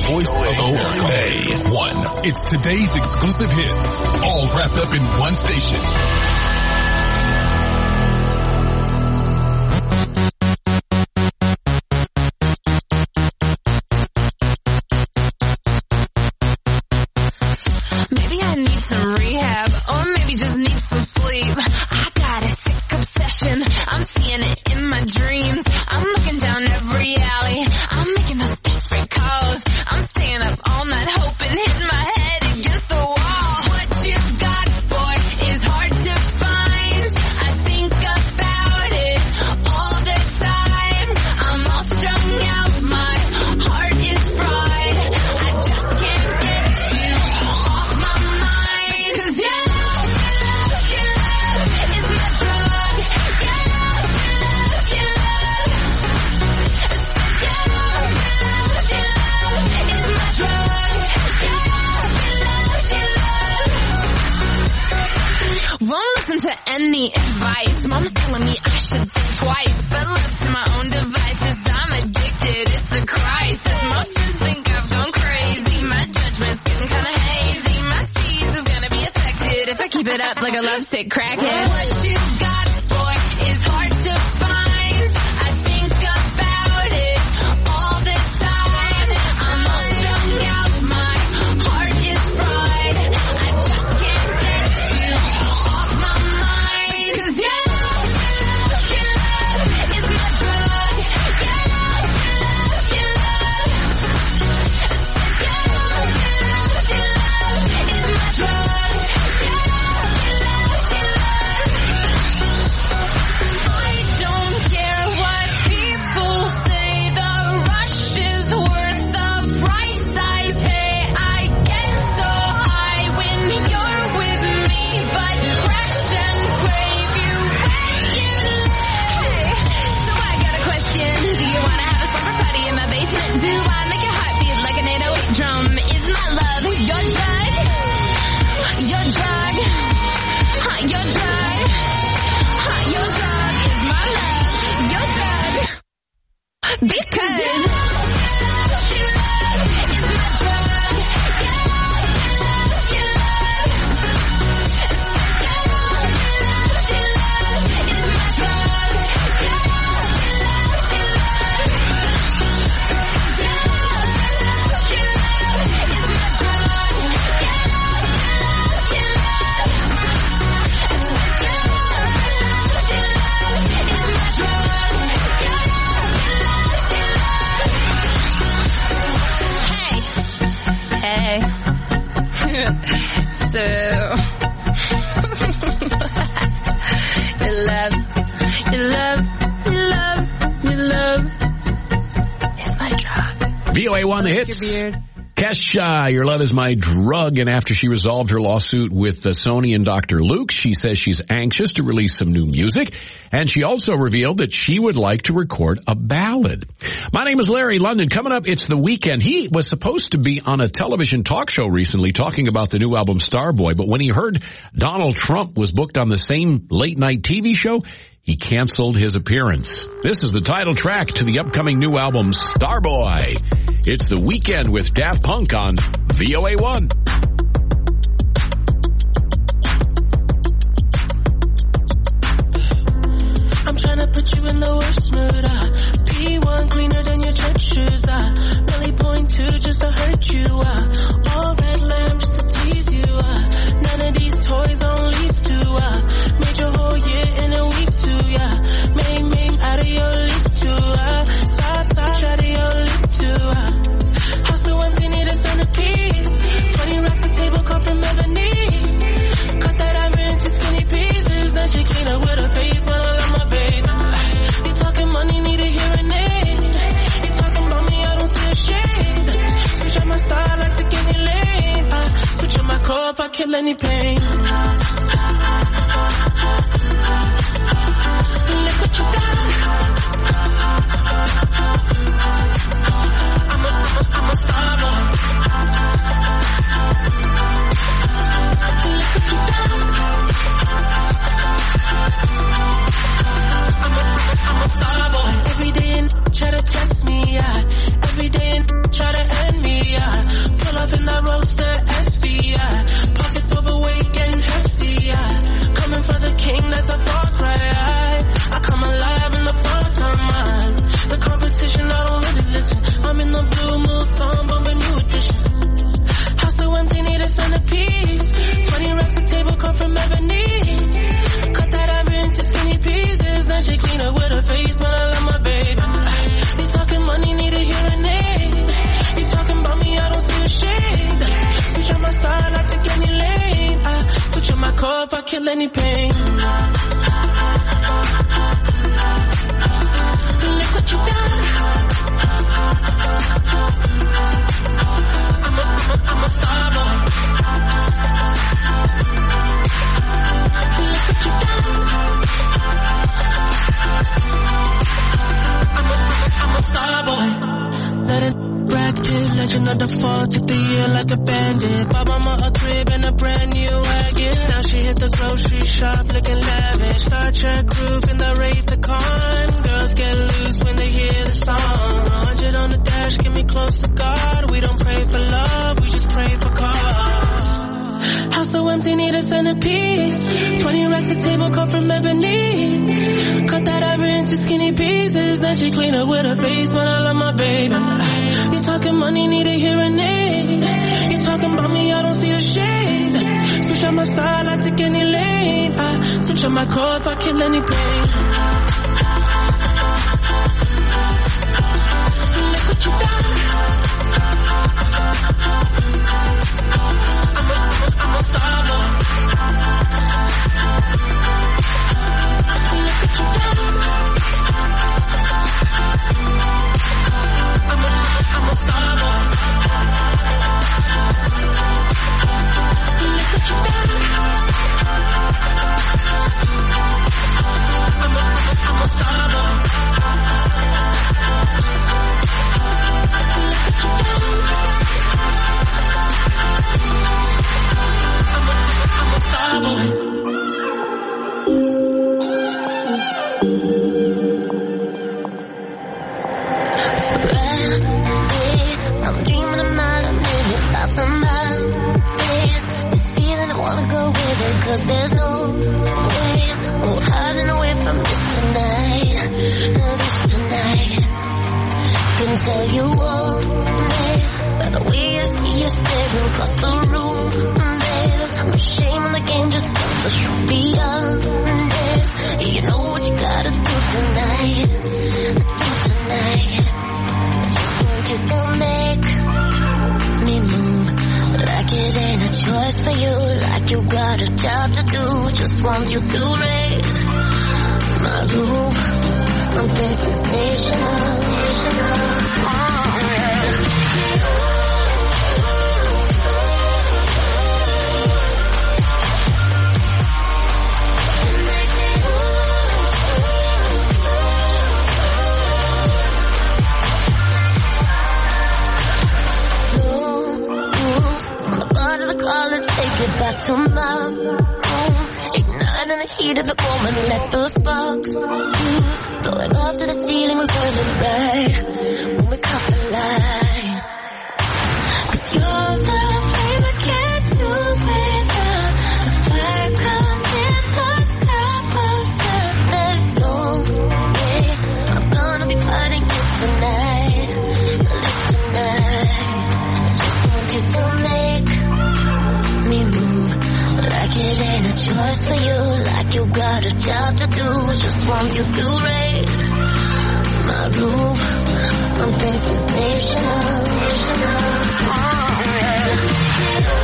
voice of OA1. It's today's exclusive hits, all wrapped up in one station. Maybe I need some rehab, or maybe just need some sleep. I got a sick obsession, I'm seeing it in my dreams. I'm looking down every alley, I'm making those desperate calls. I'm staying up all night hoping, hitting my head against the wall. What you got, boy, is hard to find. I think about it all the time. I'm all strung out, my heart is fried. I just can't get you off my mind. 'Cause your love is my drug. Your love is my drug. Won't listen to any advice. Mom's telling me I should think twice, but left to my own devices, I'm addicted. It's a crisis. Most friends think I've gone crazy. My judgment's getting kinda hazy. My steez is gonna be affected if I keep it up like a lovesick crackhead. What you got, boy, is hard to find. I think about it all the time. I'm all strung out, my heart is fried. I just can't get you off my mind. 'Cause your love is my drug. Your love is my drug. I don't care what people say, the rush is worth the price I pay. I get so high when you're with me, but crash and crave you when you lay. So I got a question, do you wanna have a slumber party in my basement? Do I make your heart beat like an 808 drum? Is my love your drug? Your drug? Your drug? Your drug is my love. Your drug. Because your love is my drug. Your love is my drug. Hey. So your love is my drug. VOA1 The Hits. Kesha, Your Love Is My Drug. And after she resolved her lawsuit with Sony and Dr. Luke, she says she's anxious to release some new music. And she also revealed that she would like to record a ballad. My name is Larry London. Coming up, it's The Weeknd. He was supposed to be on a television talk show recently talking about the new album Starboy. But when he heard Donald Trump was booked on the same late-night TV show, he canceled his appearance. This is the title track to the upcoming new album Starboy. It's The Weeknd with Daft Punk on VOA1. I'm trying to put you in the worst mood. P1 cleaner than your church shoes. Really point to just to hurt you. All red lamb just to tease you. None of these toys on lease to. Made your whole year in a week too. Main out of your league too. Side out of your league too. House so empty, need a centerpiece. 20 racks a table come from ebony. Cut that ivory into skinny pieces. Then she clean up with her face when I love my baby. You talking money, need kill any pain. Look what you done. I'm a star boy. Look what you done. I'm a star boy. Let it Brad Pitt, legend of the fall, took the year like a bandit. Bought mama a crib and a brand new wagon. Now she hit the grocery shop looking lavish. Star Trek roof in the Wraith the Con. Girls get loose when they hear the song. 100 on the dash, get me close to God. We don't pray for love, we just pray for cause. House so empty, need a centerpiece. 20 racks the table cut from ebony. Cut that ever into skinny pieces. Then she clean up with her face when I love my baby. You talking money, need a hearing aid. You talking about me, I don't see the shade. Switch on my style, I take any lane. I switch on my code, I kill any pain. Look what you done. I'm a star boy. Look what you done. I'm a star boy. Look what you done. I'm a star boy. Look what you done. I'm a star boy. I'm dreaming a mile a minute about somebody. This feeling I wanna go with it, cause there's no way. Oh, hiding away from this tonight. This tonight. Can tell you all, babe, by the way I see you staring across the room, babe. No shame in the game, just got the show beyond this. You know what you gotta do tonight. Do tonight. Just want you to make me move like it ain't a choice for you, like you got a job to do. Just want you to raise my roof, something sensational. Oh, yeah. Let's take it back to my room. Ignite in the heat of the moment, let those sparks fuse. Blowing up to the ceiling, we're burning bright when we caught the light. Cause you're the flame I can't do without. The fire comes in the sky first. There's no way I'm gonna be fighting this tonight. This tonight. Just want you to make me move like it ain't a choice for you, like you got a job to do. Just want you to raise my roof, something sensational. Oh, yeah.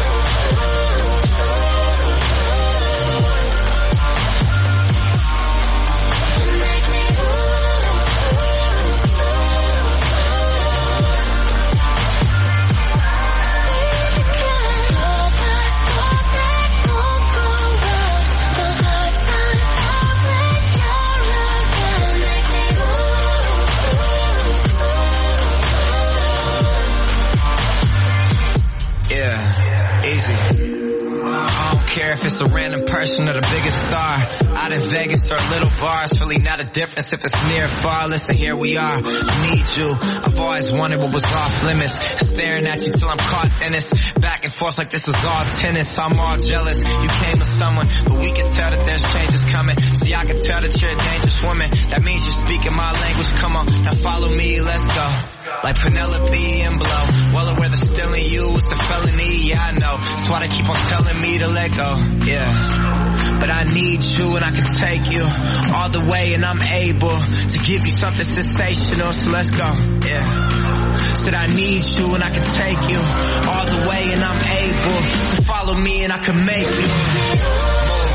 If it's a random person or the biggest star, out in Vegas or little bars, really not a difference if it's near or far. Listen, here we are, I need you. I've always wanted what was off limits, staring at you till I'm caught in this, back and forth like this was all tennis. I'm all jealous, you came with someone, but we can tell that there's changes coming. See, I can tell that you're a dangerous woman, that means you're speaking my language. Come on, now follow me, let's go. Like Penelope and Blow, well aware that stealing you is a felony, yeah I know. That's why they keep on telling me to let go, yeah. But I need you and I can take you all the way, and I'm able to give you something sensational, so let's go, yeah. Said I need you and I can take you all the way, and I'm able to follow me and I can make you move.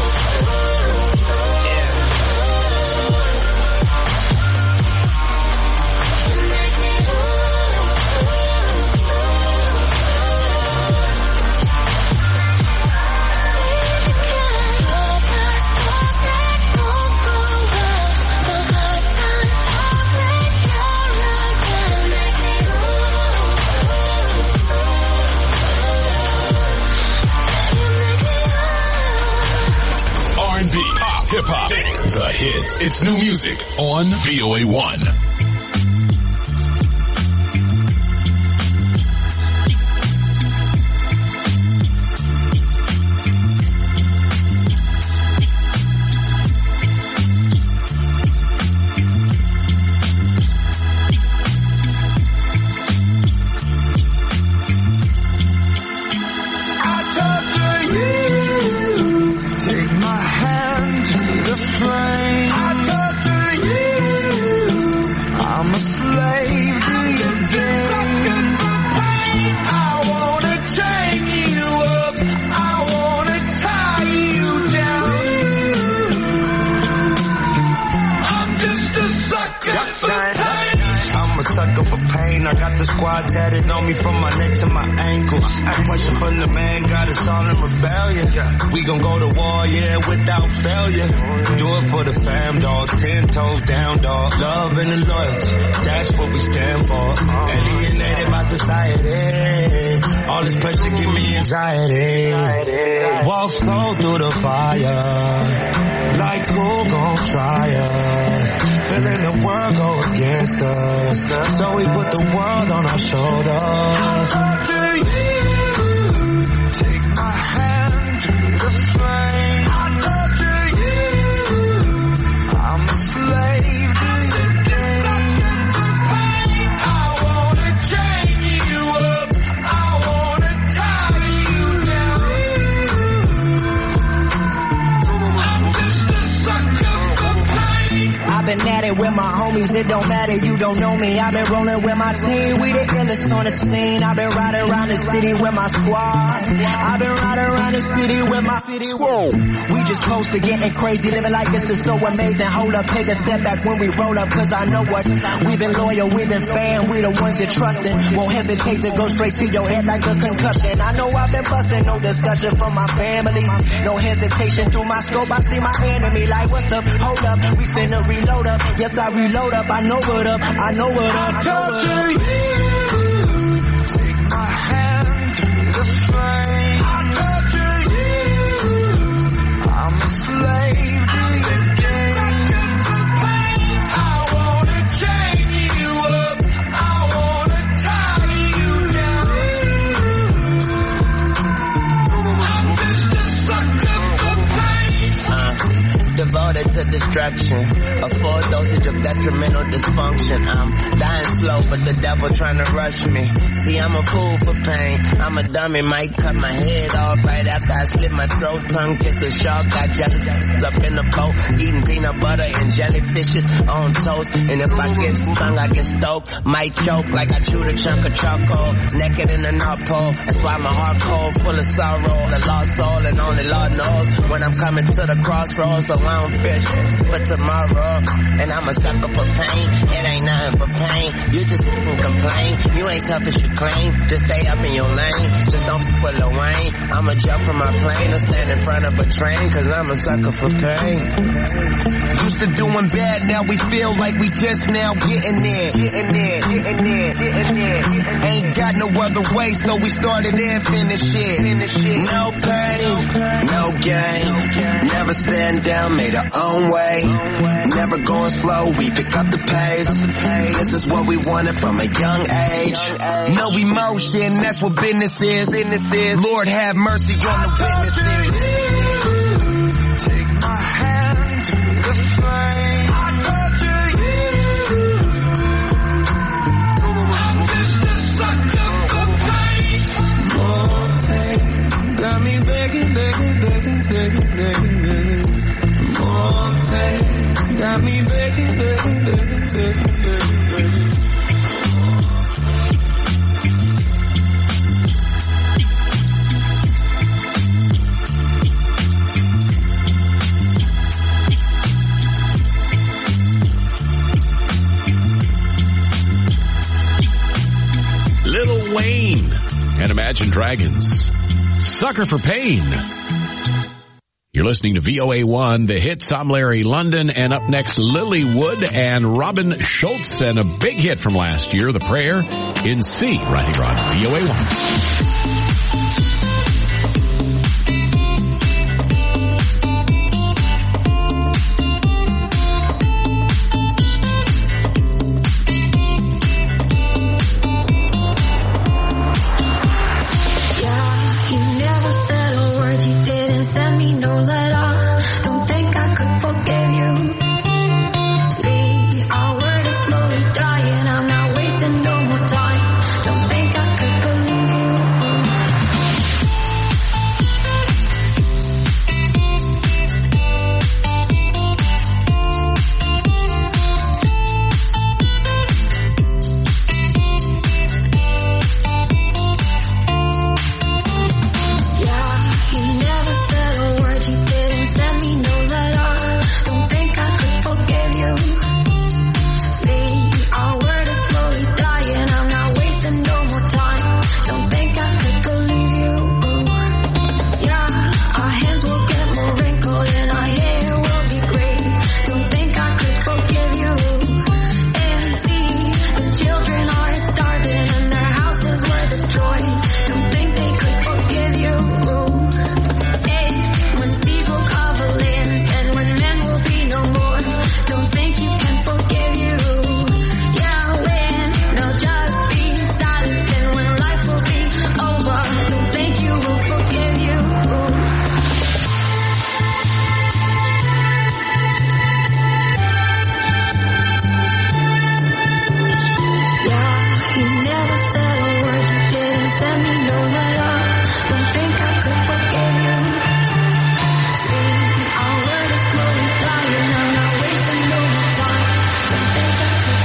It's new music on VOA1. I got the squad tatted on me from my neck to my ankles. Pressure from the man got us all in rebellion. We gon' go to war, yeah, without failure. Do it for the fam, dog. 10 toes down, dog. Love and the loyalty, that's what we stand for. Alienated by society. All this pressure give me anxiety. Walk slow through the fire. Like who gon' try us? Feeling the world go against us. So we put the world on our shoulders. I'll talk to you. Take my hand through the flame. I'll talk to you. I'm a slave to your game. I wanna chain you up. I wanna tie you down. I'm just a sucker for pain. I've been at it with my homies, it don't matter, you don't know me. I've been rolling with my team, we the illest on the scene. I've been riding around the city with my squad. I've been riding around the city with my squad. We just close to getting crazy, living like this is so amazing. Hold up, take a step back when we roll up, cause I know what. We've been loyal, we've been fan, we the ones you're trusting. Won't hesitate to go straight to your head like a concussion. I know I've been busting, no discussion from my family. No hesitation through my scope, I see my enemy like what's up, hold up, we finna reload up. Yes, I reload up, I know what up, I know what up. I'll talk to you. Take my hand through the flame. I'll talk to you. I'm a slave to your game. I wanna chain you up. I wanna tie you down. I'm just a sucker for pain. Devoted to destruction, a full dosage of detrimental dysfunction. I'm dying slow, but the devil trying to rush me. See, I'm a fool for pain. I'm a dummy, might cut my head off right after I slit my throat. Tongue kiss a shark, got jellyfish up in the boat, eating peanut butter and jellyfishes on toast. And if I get stung, I get stoked. Might choke like I chewed a chunk of charcoal. Naked in the North Pole, that's why my heart cold, full of sorrow. A lost soul, and only Lord knows when I'm coming to the crossroads. So I don't fish for tomorrow, and I'm a sucker for pain. It ain't nothing but pain. You just complain. You ain't tough as you claim. Just stay up in your lane. Just don't f with Lil Wayne. I'ma jump from my plane or stand in front of a train, cause I'm a sucker for pain. Used to doing bad, now we feel like we just now getting there. Ain't got no other way, so we started and finished it. No pain, no gain. Never stand down, made our own way. Never going slow, we pick up the pace. This is what we wanted from a young age. No emotion, that's what business is. Lord have mercy on the witnesses. Take my hand through the flame. I talk to you. I'm just a sucker for pain. More pain got me begging, begging, begging, begging, begging, begging. More pain got me begging, begging, begging, begging, begging, begging. Lil Wayne and Imagine Dragons. Sucker for Pain. You're listening to VOA1, The Hits. I'm Larry London, and up next, Lilywood and Robin Schultz, and a big hit from last year, The Prayer in C, right here on VOA1. Yeah, you never said a word, you didn't send me no letter. Don't think I could forgive you. See, our word is slowly dying, I'm not wasting no more time. Don't think I could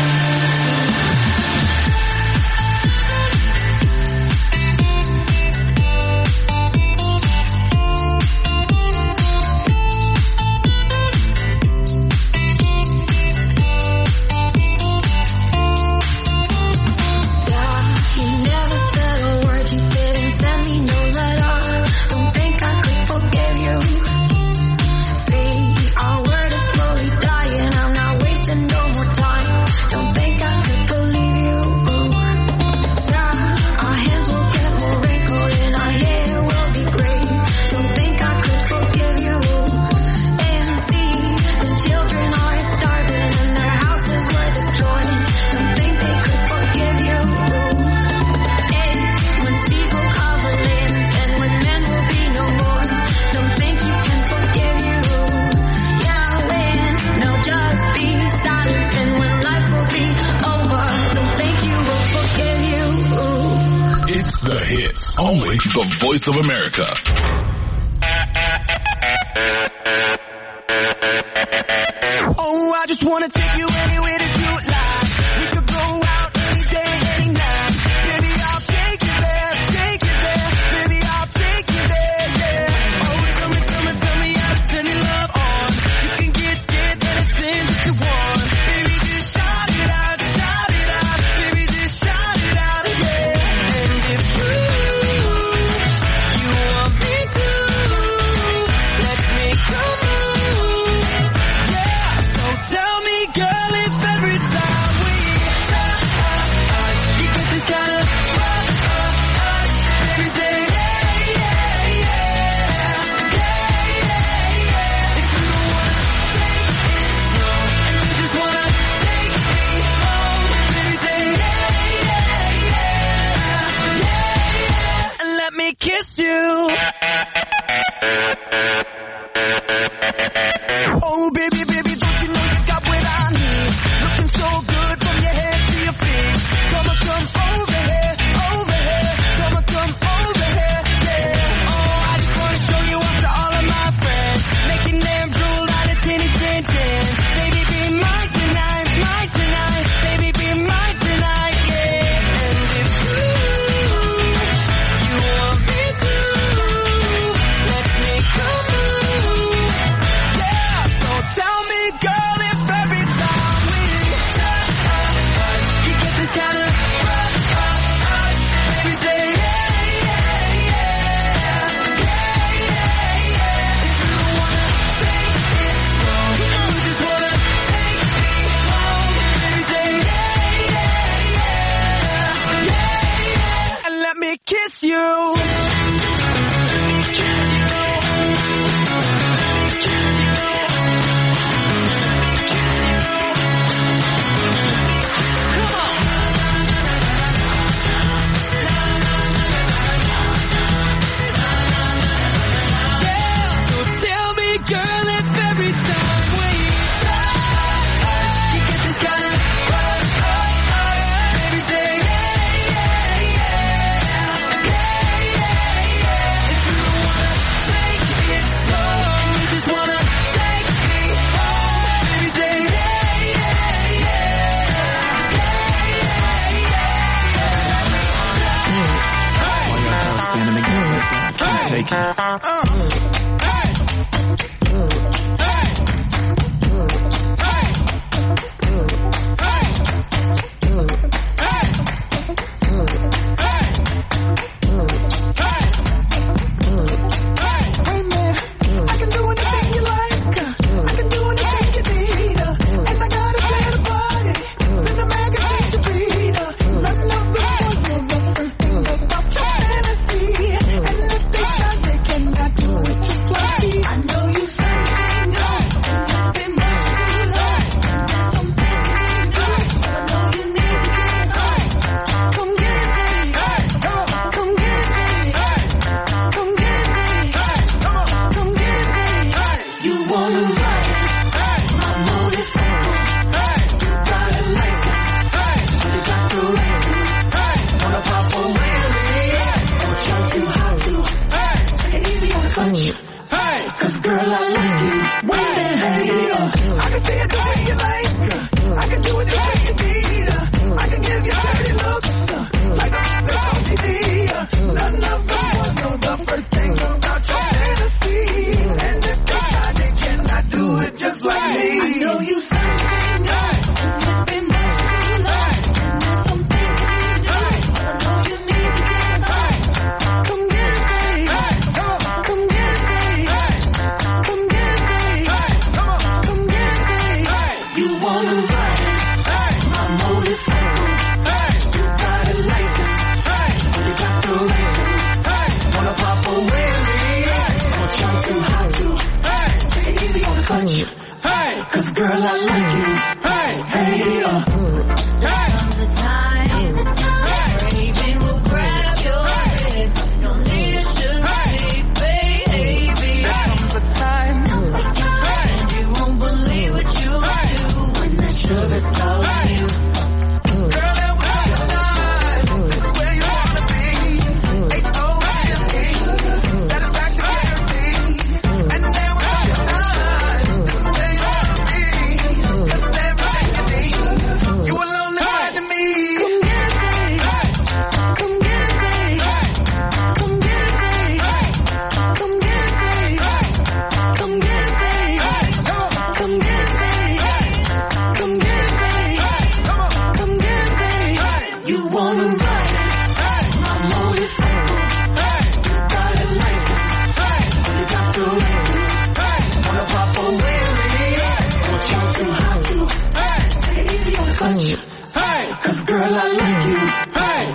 only the Voice of America. Oh, I just wanna take you anywhere that you like. We could go out any day, any night. Baby, I'll take you there, take you there. Baby, I'll take you there, yeah. Oh, tell me how to turn your love on. You can get anything that you want. Baby, just shout it out, shout it out. Baby, just shout it out, yeah. And if you want me to, let's make a move, yeah. So tell me, girl, if every time we touch, you get this kind of rush, baby, say yeah, yeah, yeah, yeah, yeah, yeah. If you wanna take it slow, and you just wanna take me home, baby, say yeah, yeah, yeah, yeah, and let me kiss you. Oh, baby, baby, don't you know you got what I need? Looking so good from your head to your feet. Come on, come over here, over here. Come on, come over here, yeah. Oh, I just wanna show you off to all of my friends, making them drool out of chinny chin chins. Baby, be mine tonight, baby, be mine tonight, yeah. And if you want me to, let's make a move, yeah. So tell me, girl, if every time we touch, you get this kind of rush, baby, say yeah, yeah, yeah, yeah, yeah, yeah. If you wanna take it slow, you just wanna take me home, baby, say yeah, yeah, yeah, yeah, yeah, and let me kiss you. So tell me, girl, if every time we touch, you get this kind of rush, baby, say yeah, yeah, yeah, yeah, yeah, if you wanna take it slow, and you just wanna take me home, baby, say yeah, yeah, yeah, yeah, yeah. I can do anything you like. I can do anything you need. And I got a better body than the magazine to read. None of the boys will reference things about your fantasy. And if they try, they cannot do it. girl, I like you. Hey, hey, hey. The time, baby, will grab your wrist. You'll need a sugar fix, baby. Comes the time, And you won't believe what you do when the sugar's calling you. girl, that was your time. This is where you wanna be. H-O-L-E, satisfaction guaranteed. And that was your time. This is where you wanna be. 'Cause it's everything you need. You alone and right to me. Come get it, babe. Come get it, babe. Come get it, babe. Come get it, babe. Come get it, babe. Come get it, babe. Come get it, babe. You wanna ride it, my motorcycle. You got a license, you got the right to. Wanna pop a wheelie, want you too hot to. Take it easy on the clutch, 'cause girl, I like you. Hey,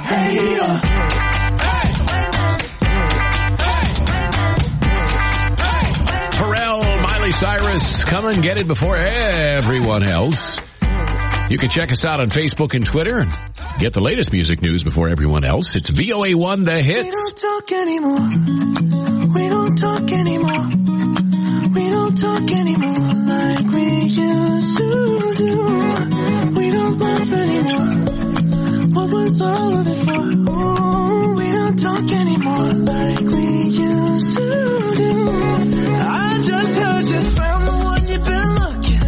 Pharrell, Miley Cyrus, come and get it before everyone else. You can check us out on Facebook and Twitter and get the latest music news before everyone else. It's VOA1 The we Hits. don't talk anymore. We don't talk anymore. We don't talk anymore like we used to do. We don't laugh anymore. What was all of it for? Ooh, we don't talk anymore like we used to do. I just heard you found the one you've been looking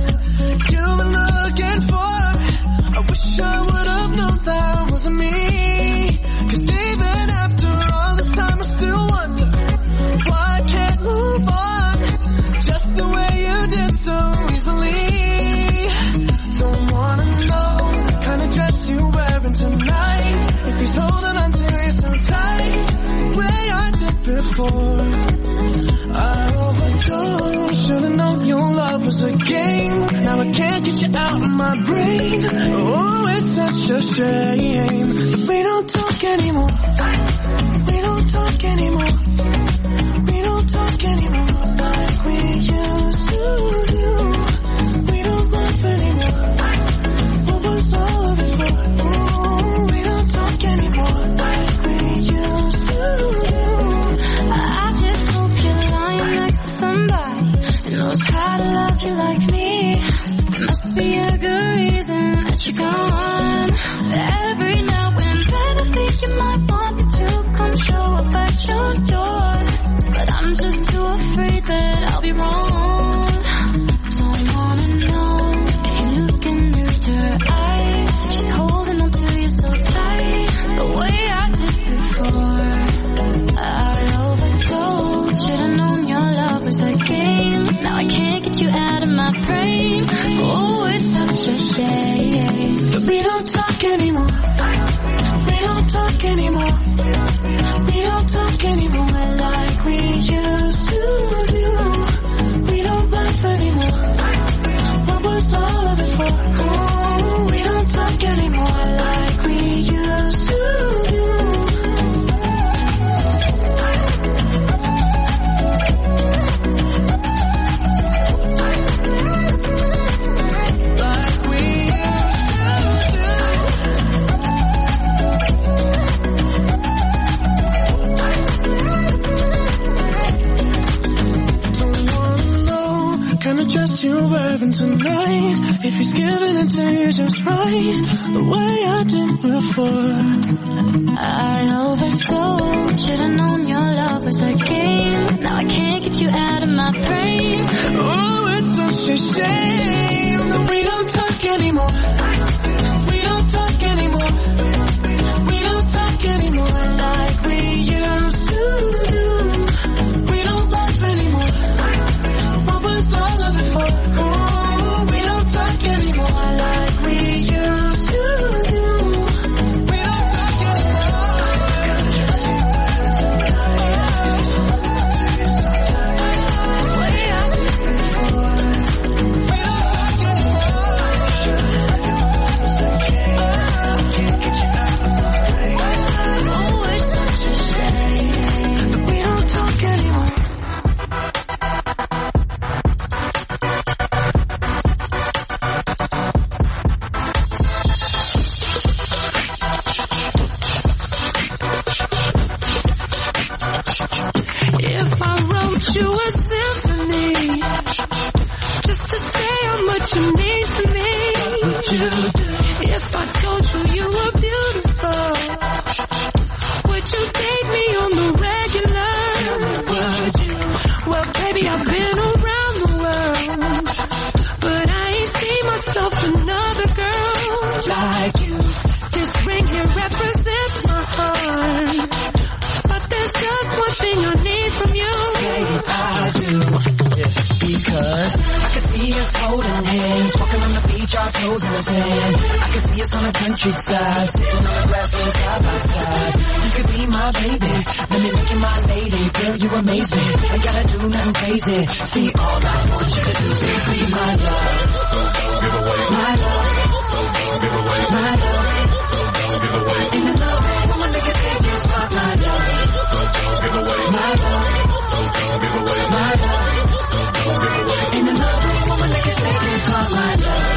for. I wish I would have known that wasn't me. 'Cause even after all this time I still wonder why I can't move on just the way you did so easily. Don't wanna know the kind of dress you're wearing tonight. If he's holding on to you so tight, the way I did before. I overdosed, should've known your love was a game. Now I can't get you out of my brain. Oh, it's such a shame. We don't talk anymore. We don't talk anymore. We don't talk anymore like we used to do. We don't laugh anymore. What was all of it for? Ooh, we don't talk anymore like we used to do. I just hope you're lying next to somebody who knows how to love you like me. There must be a good reason that you're gone. Every now and then I think you might want me to come show up at your door, but I'm just too afraid that I'll be wrong. Don't wanna know if you look into her eyes, if she's holding on to you so tight, the way I did before. I overdosed, should've known your love was a game. Now I can't get you out of my brain. Oh, it's such a shame. We don't talk anymore. We don't talk anymore. We don't talk anymore like we used to do. We don't laugh anymore. What was all of it for? Oh, we don't talk anymore like we used to do. Like we used to Don't wanna know kind of dress you're wearing tonight. If he's giving it to you just right, the way I did before. I overdosed, should've known your love was a game. Now I can't get you out of my brain. Oh, it's such a shame that we don't talk anymore. We don't talk anymore. We don't talk anymore like we used to do. We don't laugh anymore. What was all of it for? Oh, we don't talk anymore like we used to do. We don't talk anymore. The way I did before. We don't holding hands, walking on the beach, our toes in the sand. I can see us on the countryside, sitting on the grassland side by side. You could be my baby, let me make you my lady. Girl, you amaze me, ain't gotta do nothing crazy. See, all I want you to do is be my love. So don't give away my love. So don't give away my love. So don't give away. In the love, woman that can take your spot, my love. So don't give away my love. So don't give away my love. So don't give away. In the love, woman that can take your spot, my love.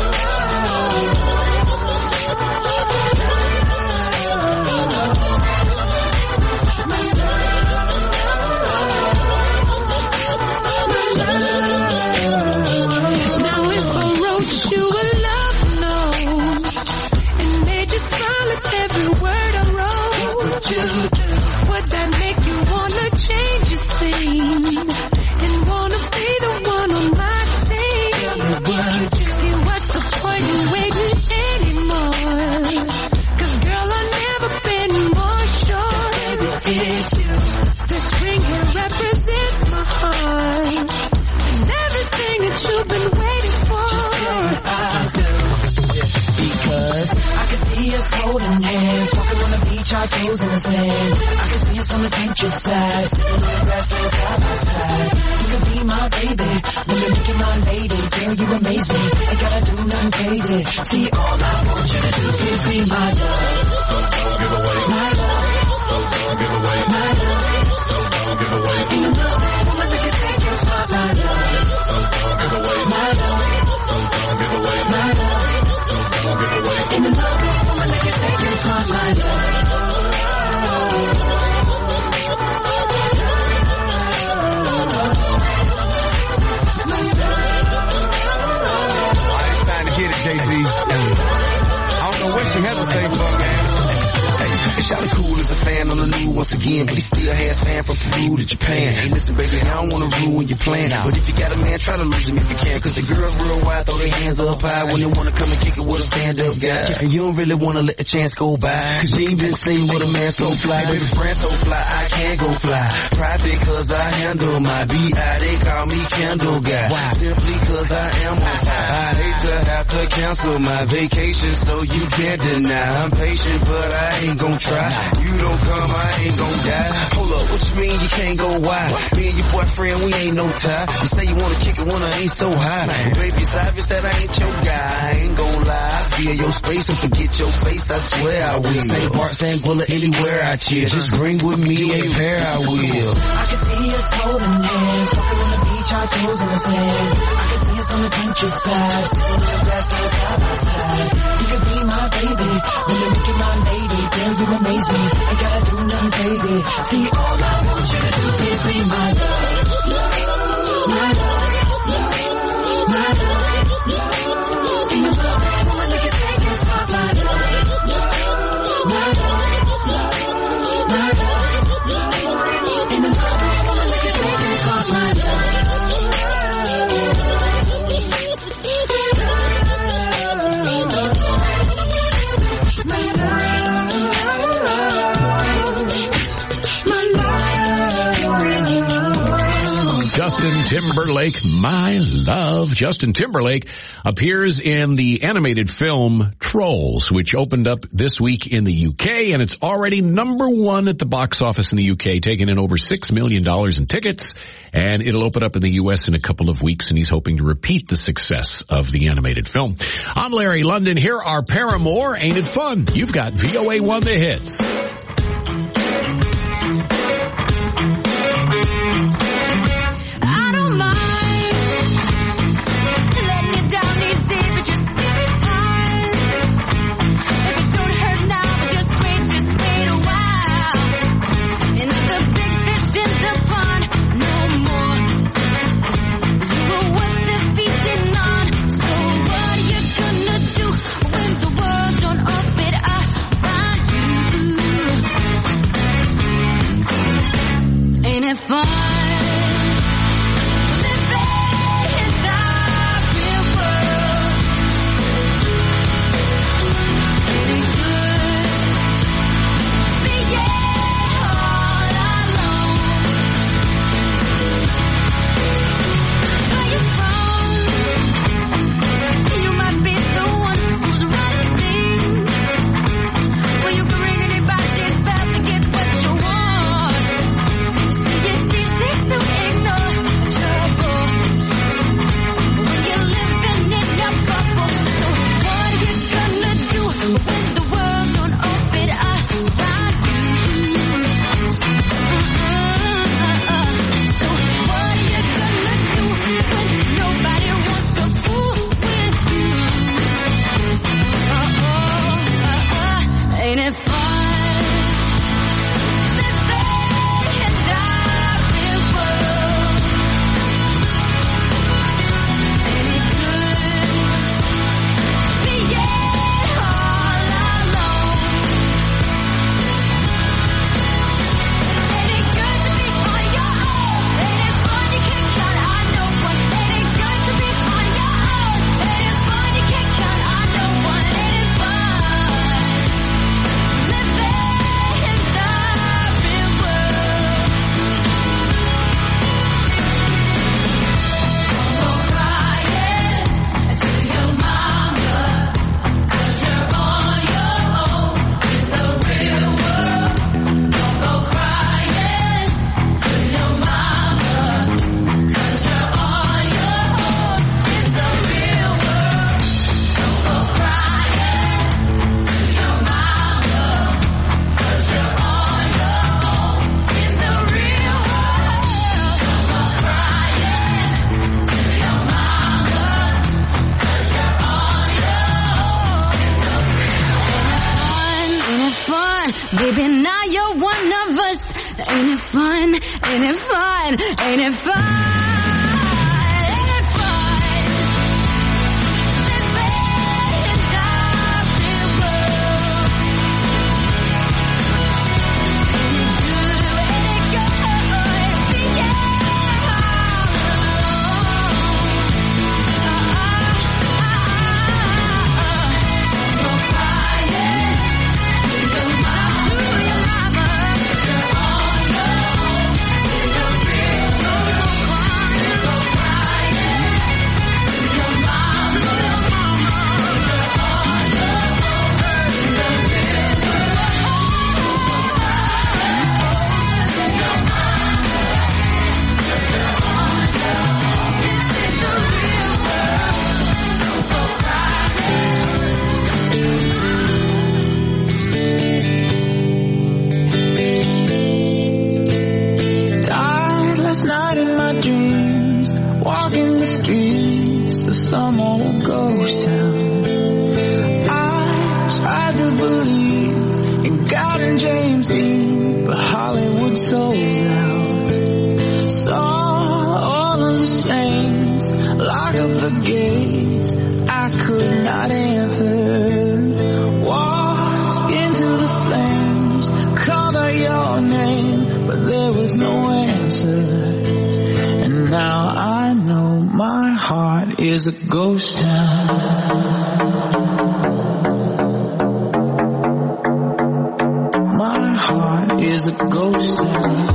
Now if I wrote you a love note and made you smile at every word I wrote, would that make you wanna change your scene and wanna be the one on my team? See, what's the point in waiting anymore? 'Cause girl, I've never been more sure it's you. This ring here represents my heart and everything that you've been waiting for. Because I can see us holding hands, walking on the beach, our toes in the sand. I can see us on the countryside, sitting on the grassland side by side. You could be my baby, let me make you my lady. Girl, you amaze me, ain't gotta do nothing crazy. See, all I want you to do is be my love. So don't give away my love. So don't give away my love. So don't give away. In the love, woman that can take your spot, my love. So don't give away my love. So don't give away my love. Don't give away. In the love, woman that can take your spot, my love. It's time to get it, Jay-Z. I don't know what she hesitating for, man. Shawty cool as a fan on the news once again, but he still has fan from Peru to Japan. Hey, listen, baby, I don't wanna ruin your plan, but if you got a man, try to lose him if you can, 'cause the girls real wide throw their hands up high when they wanna come and kick it with a stand-up guy. And you don't really wanna let the chance go by, 'cause you ain't been seen with a man so fly. Baby, friend so fly, I can't go fly. Private 'cause I handle my B.I. They call me Candle Guy. Why? Simply 'cause I am on fire. I hate to have to cancel my vacation, so you can't deny. I'm patient, but I ain't gon' try. You don't come, I ain't gon' die. Hold up, what you mean you can't go wide? Me and your boyfriend, we ain't no tie. You say you wanna kick it when I ain't so high. Baby, it's obvious that I ain't your guy. I ain't gon' lie. I feel your space and forget your face, I swear I will. St. Bart, St. Bullet, anywhere I chill. Just bring with me a pair, I will. I can see us holding hands, walking on the beach, our toes in the sand. I can see us on the countryside, sitting on the grassland side by side. You could be my baby, let me make you my lady. Girl, you amaze me, ain't gotta do nothing crazy. See, all I want you to do is be my love. My love. My love. In the love, woman that can take your spot, my love. My love. My love. In the love, woman that can take your spot, my love. Justin Timberlake, My Love. Justin Timberlake appears in the animated film Trolls, which opened up this week in the UK, and it's already #1 at the box office in the UK, taking in over $6 million in tickets, and it'll open up in the US in a couple of weeks, and he's hoping to repeat the success of the animated film. I'm Larry London. Here are Paramore, Ain't It Fun? You've got VOA1 The Hits. When the world don't off it, I find you. Ain't it fun? Baby, now you're one of us. Ain't it fun? Ain't it fun? Ain't it fun? Ain't it fun? Living in the real world. Ain't it good? Yeah. Last night in my dreams, walking the streets of some old ghost town. I tried to believe in God and James Dean, but Hollywood sold out. Saw all of the saints lock up the gates I could not enter. Walked into the flames, called out your name, but there was no answer. And now I know my heart is a ghost town. My heart is a ghost town.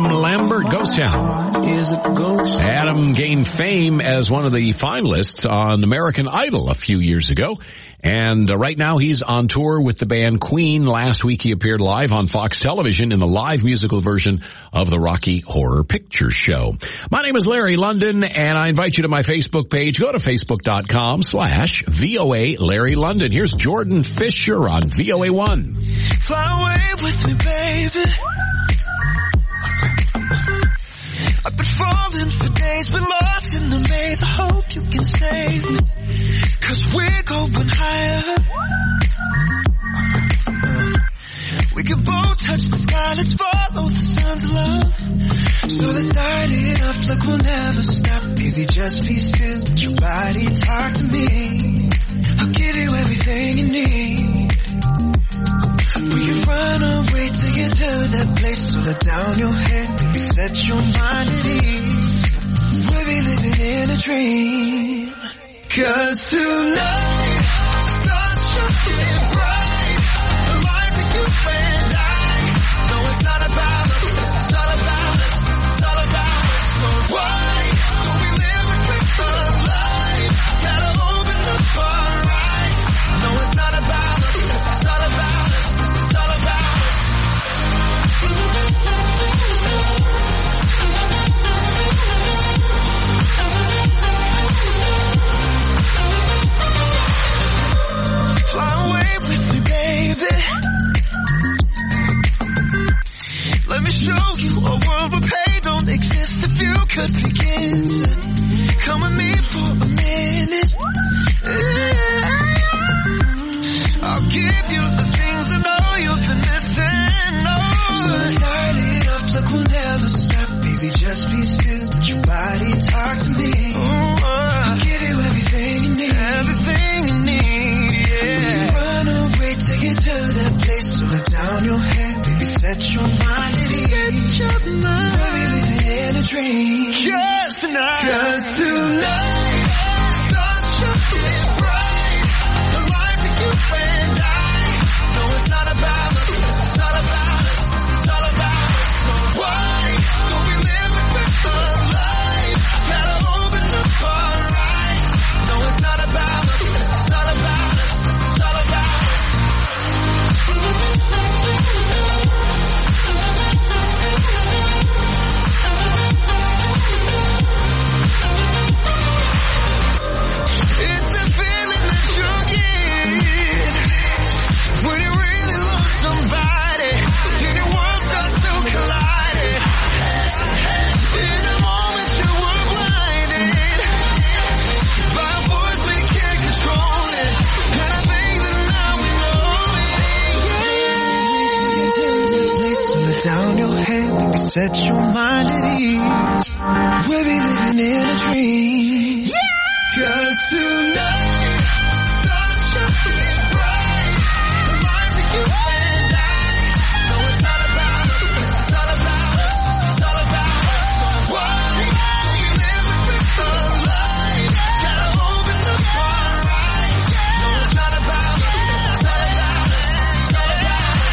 Adam Lambert, Ghost Town. Adam gained fame as one of the finalists on American Idol a few years ago. And right now he's on tour with the band Queen. Last week he appeared live on Fox Television in the live musical version of the Rocky Horror Picture Show. My name is Larry London, and I invite you to my Facebook page. Go to facebook.com/VOA Larry London. Here's Jordan Fisher on VOA1. Fly away with me, baby. I've been falling for days, been lost in the maze. I hope you can save me, 'cause we're going higher. We can both touch the sky, let's follow the sun's love. So let's light it up like we'll never stop. Baby, just be still, let your body talk to me. I'll give you everything you need. We can run away to get to that place. So let down your head, baby, set your mind at ease. We'll be living in a dream. 'Cause tonight, such a big bright, the life of you and I. No, it's not about us, it's all about us, it's all about us. So why don't we live a quicker life? Gotta open up our eyes. No, it's not about us, it's all about us, it's all about us. Fly away with me, baby. Let me show you a world where pain don't exist. If you could begin to come with me for a minute, I'll give you the things I know you've been missing. Oh, let's light it up like we'll never stop. Baby, just be still, let your body talk to me. I'll give you everything you need. Everything you need, yeah. Run away to get to that place. So let down your head, baby, set your mind at ease. Set your mind. We're living in a dream. 'Cause tonight, such a big bright, the life of you and I. No, it's not about us, it's all about us, it's all about us. So why don't we live a quicker life? Gotta open up our eyes. No, it's not about us, it's all about us, it's all about us. It's the feeling that you get when you really love somebody, and your world starts to collide. In a moment you were blinded by a voice we can't control it, and I think that now we know it. So let down your head, baby, set your mind at ease. We'll be living in a dream. 'Cause tonight, such a big bright, the life of you and I. No, it's not about us, it's all about us, it's all about us. So why don't we live a quicker life? Gotta open up our eyes. No, it's not about us, it's all about us, it's all about us.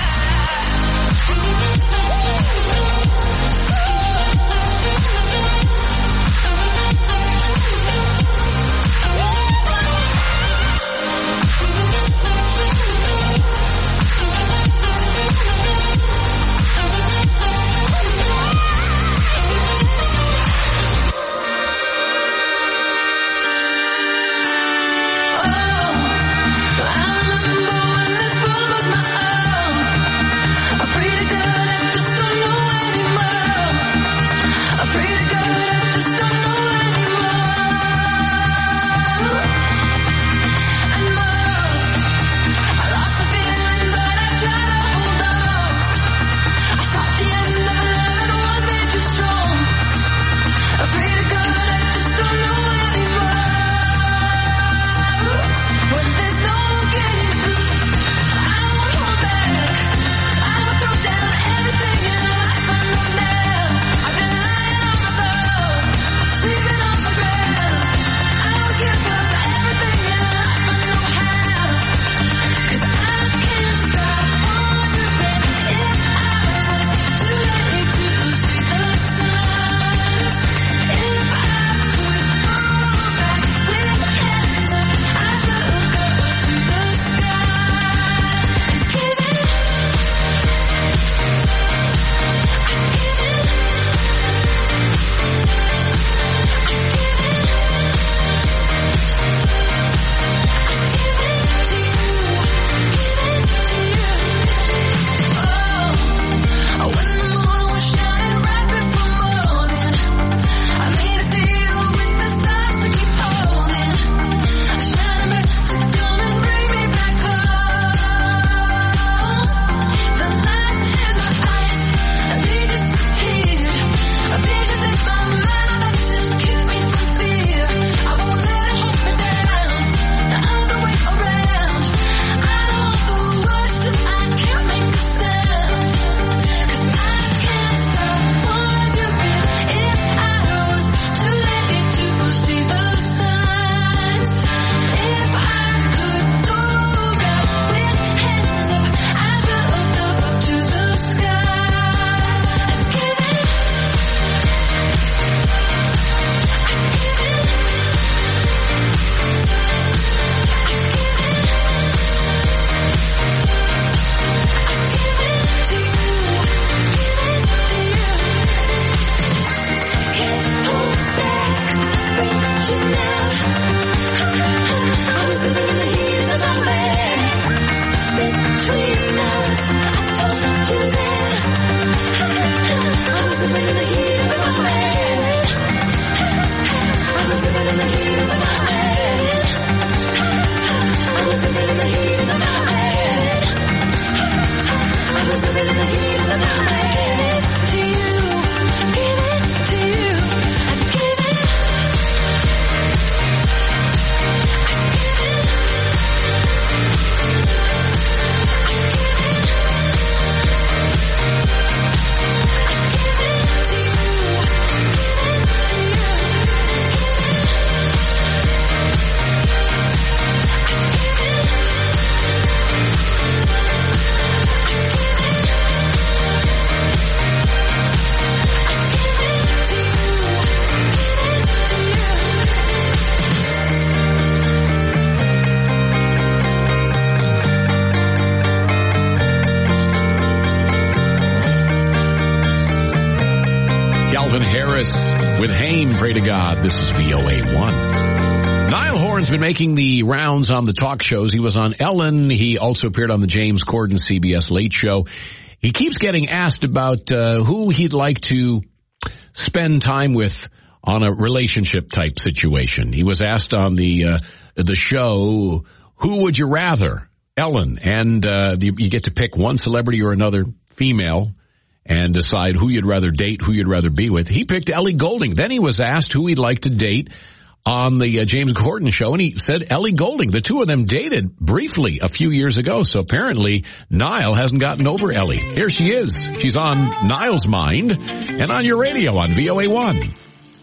Calvin Harris with Haim, Pray to God. This is VOA1. Niall Horan's been making the rounds on the talk shows. He was on Ellen. He also appeared on the James Corden CBS Late Show. He keeps getting asked about who he'd like to spend time with on a relationship type situation. He was asked on the show, who would you rather? Ellen. And you get to pick one celebrity or another female and decide who you'd rather date, who you'd rather be with. He picked Ellie Goulding. Then he was asked who he'd like to date on the James Corden show, and he said Ellie Goulding. The two of them dated briefly a few years ago, so apparently Niall hasn't gotten over Ellie. Here she is. She's on Niall's mind and on your radio on VOA1.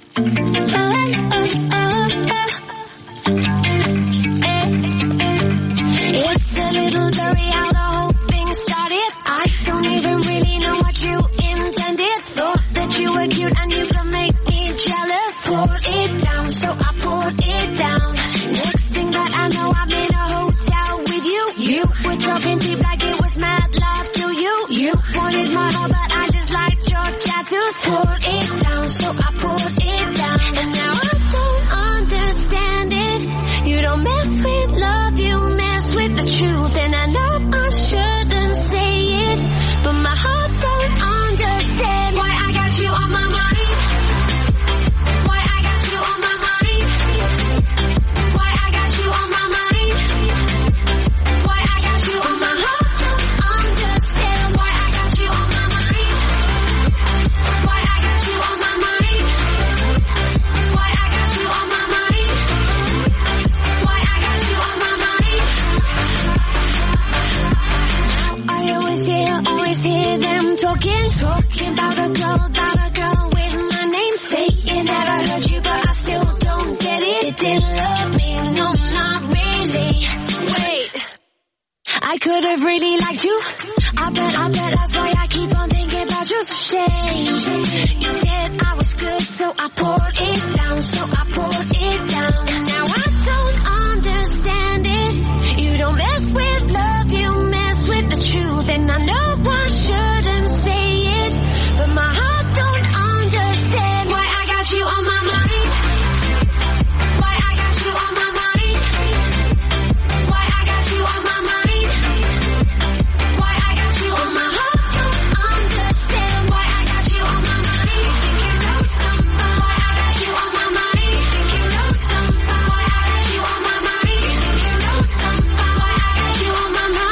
It's a little blurry how the whole thing started. I don't even really know what you intended. Thought that you were cute and you could make me jealous. Poured it down, so I poured it down. Next thing that I know, I'm in a hotel with you. You were talking deep like it was mad love to you. You wanted my heart, but I just liked your tattoos. Poured it down, so I poured it down. And now I don't understand it. You don't mess with love, you mess with the truth. And I know I shouldn't say it, but my heart don't understand why I got you on my mind. Why I got you on my mind. Why I got you on my mind. Why I got you on my heart don't understand why I got you on my mind. Why I got you on my mind. Why I got you on my mind. Why I got you on my mind. I always hear them talking about a girl with my name, saying that I heard you, but I still don't get it. It didn't love me, no, not really. Wait, I could have really liked you. I bet that's why I keep on thinking about you. It's a shame. You said I was good, so I poured it down, and now I don't understand it. You don't mess with love, you mess with the truth, and I know I shouldn't say it, but my heart don't understand why I got you on my mind. Why I got you on my mind. Why I got you on my mind. Why I got you on my heart don't understand why I got you on my mind. You think you know something? Why I got you on my mind. You think you know something? Why I got you on my mind. You think you know something? Why I got you on my mind.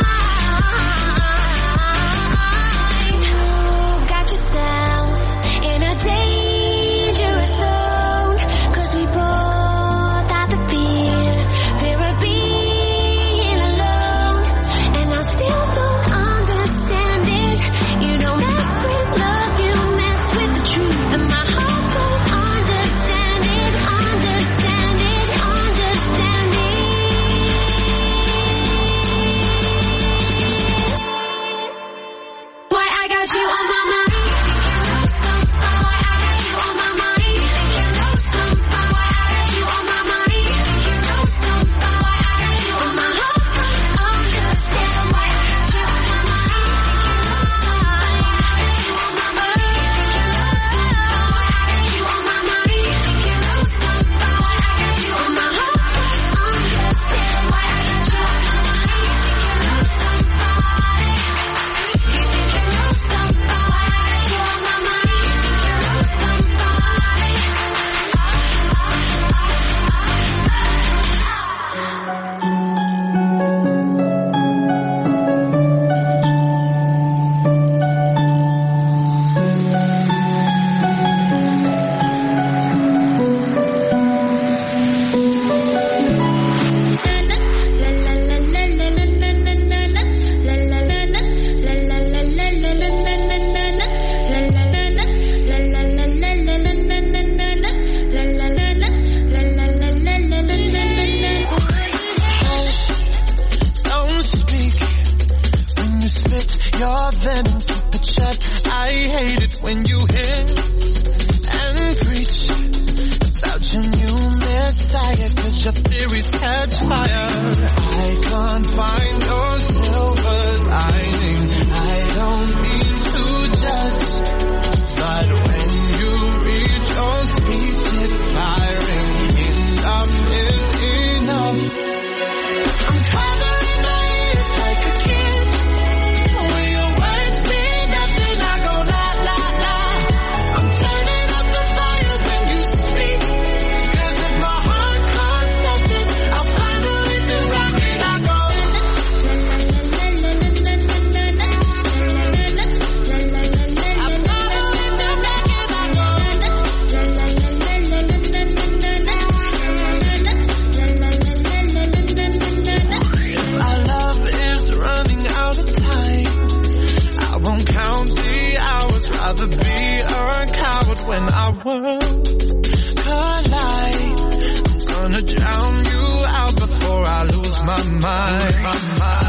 You got yourself in a dangerous zone, 'cause we both had the fear of being alone, and I still don't understand it. You don't mess with love, you mess with the truth, and my heart don't understand it. Why I got you on my mind. Why I got you on my mind. You think you know something? Why I got you on my mind. You think you know something? Why I got you on my heart don't understand why I got you on my mind. You think you know something? Why I got you on my mind. You think you know something? Why I got you on my heart don't understand why I got you on my mind. You think you know something? Why I got you on my mind. You think you know something? Don't speak when you spit your venom, keep it shut. I hate it when you hiss and preach about your new messiah, 'cause your theories catch fire. I can't find your silver lining. I don't mean to judge, but when you explode when our worlds collide. I'm gonna drown you out before I lose my mind.